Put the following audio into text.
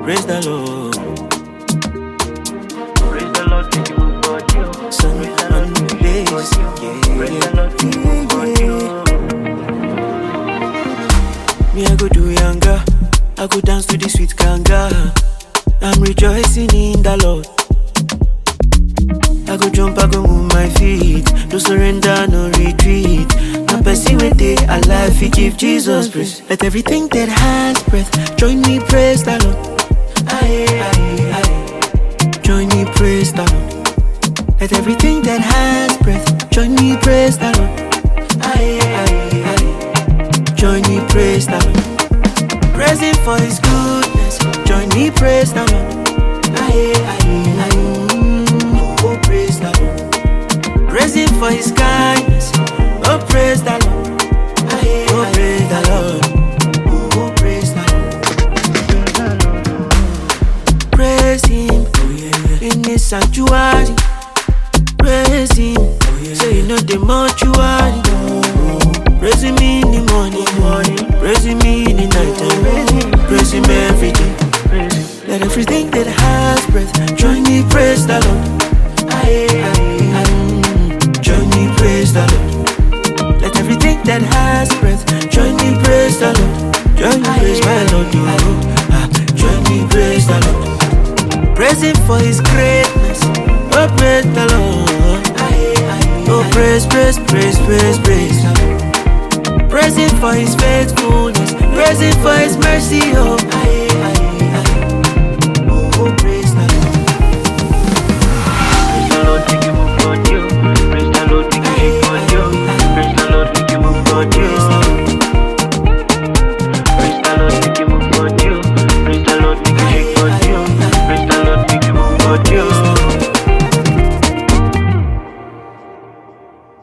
Praise the Lord. Praise the Lord, make you move for you. Sun Praise the on Lord, the make you days. move for you. Praise the Lord, make you move for you. Me, I go do younger. I go dance to the sweet kanga. I'm rejoicing in the Lord. I go jump, I go move my feet. No surrender, no retreat. No person with day alive, he give Jesus praise. Let everything that has breath join me, praise the Lord. Aye, aye, aye. Join me, praise the Lord. Let everything that has breath join me, praise the Lord. Aye, aye, aye. Join me, praise the Lord. Praise him for his goodness. Join me, praise the Lord. Aye, aye, aye. Oh, praise the Lord. Praise him for his kindness. Oh, praise the Lord. Aye, oh, praise the Lord. Oh, praise the Lord. Praise him in his sanctuary. Praise him. Say you know the mortuary. Praise him in the morning. Praise him in the night time. Praise him every day. Let everything that has breath join me, praise the Lord. Aye, aye, aye. Join me, praise the Lord. Let everything that has breath join me, praise the Lord. Join me, praise my Lord. Join me, praise the Lord. Praise him for his greatness. Oh, praise the Lord. Oh, praise, praise, praise, praise, praise. Praise him for his faithfulness. Praise him for his mercy. Oh,